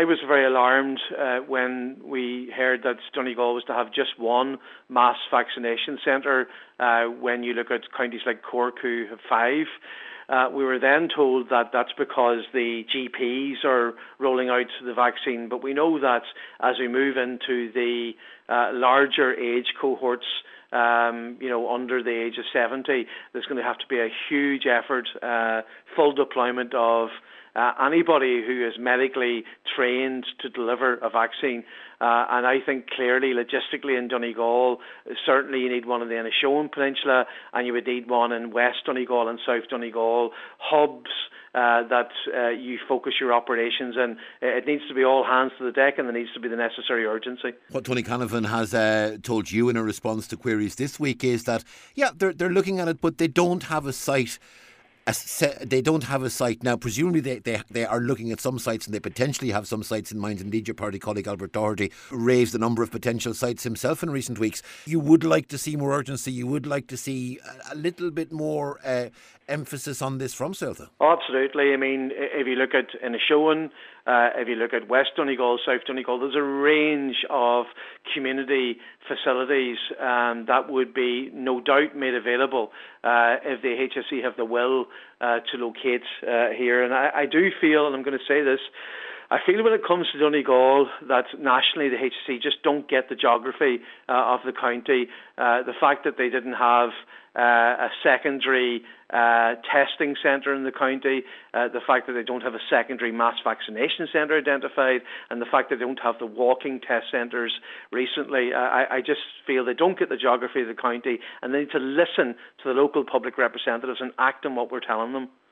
was very alarmed when we heard that Donegal was to have just one mass vaccination centre when you look at counties like Cork who have 5. We were then told that that's because the GPs are rolling out the vaccine, but we know that as we move into the larger age cohorts, under the age of 70, there's going to have to be a huge effort, full deployment of anybody who is medically trained to deliver a vaccine. And I think clearly, logistically in Donegal, certainly you need one in the Inishowen Peninsula, and you would need one in West Donegal and South Donegal, hubs that you focus your operations in. It needs to be all hands to the deck, and there needs to be the necessary urgency. What Tony Canavan has told you in a response to queries this week is that, they're looking at it, but they don't have a site. They don't have a site now. Presumably they are looking at some sites, and they potentially have some sites in mind. Indeed, your party colleague Albert Doherty raised a number of potential sites himself in recent weeks. You would like to see more urgency. You would like to see a little bit more emphasis on this from Celta. Oh, absolutely. I mean, if you look at Inishowen, if you look at West Donegal, South Donegal, there's a range of community facilities that would be no doubt made available if the HSE have the will to locate here. And I do feel, and I'm going to say this, I feel when it comes to Donegal that nationally the HSE just don't get the geography of the county. The fact that they didn't have a secondary testing centre in the county, the fact that they don't have a secondary mass vaccination centre identified, and the fact that they don't have the walking test centres recently, I just feel they don't get the geography of the county, and they need to listen to the local public representatives and act on what we're telling them.